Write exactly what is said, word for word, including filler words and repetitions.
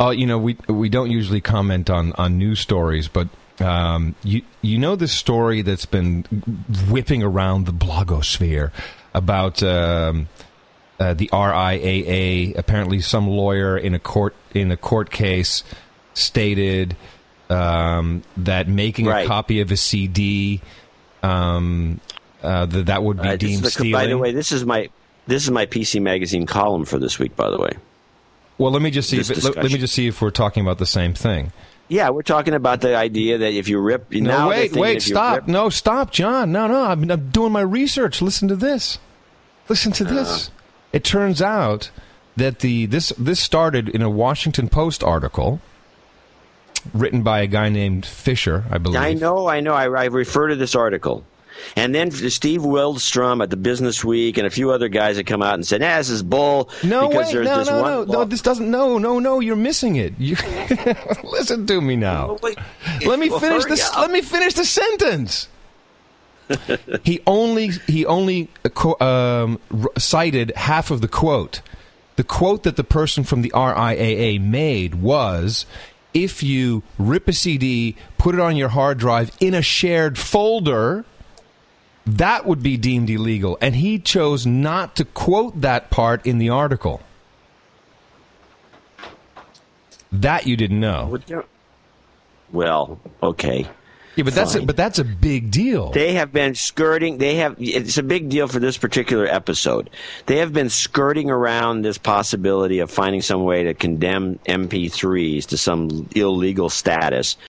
Uh, you know, we we don't usually comment on, on news stories, but um, you you know this story that's been whipping around the blogosphere about um, uh, the R I A A. Apparently, some lawyer in a court in a court case stated um, that making right. a copy of a C D um, uh, that that would be uh, deemed the, stealing. By the way, this is my this is my P C Magazine column for this week. By the way. Well, let me just see. If it, let, let me just see if we're talking about the same thing. Yeah, we're talking about the idea that if you rip, no, now wait, wait, if stop, rip, no, stop, John, no, no, I'm, I'm doing my research. Listen to this. Listen to this. Uh, it turns out that the this this started in a Washington Post article written by a guy named Fisher, I believe. I know, I know. I, I refer to this article. And then Steve Wildstrom at the Business Week and a few other guys that come out and said, "Ah, this is bull." No, because wait, there's no, this no, one no, no. This doesn't. No, no, no. You're missing it. You, listen to me now. Well, wait, let me well, finish this. Let me finish the sentence. he only he only um, cited half of the quote. The quote that the person from the R I A A made was, "If you rip a C D, put it on your hard drive in a shared folder, that would be deemed illegal." And he chose not to quote that part in the article. That you didn't know. Well, okay. Yeah, but that's a, but that's a big deal. They have been skirting. They have. It's a big deal for this particular episode. They have been skirting around this possibility of finding some way to condemn M P threes to some illegal status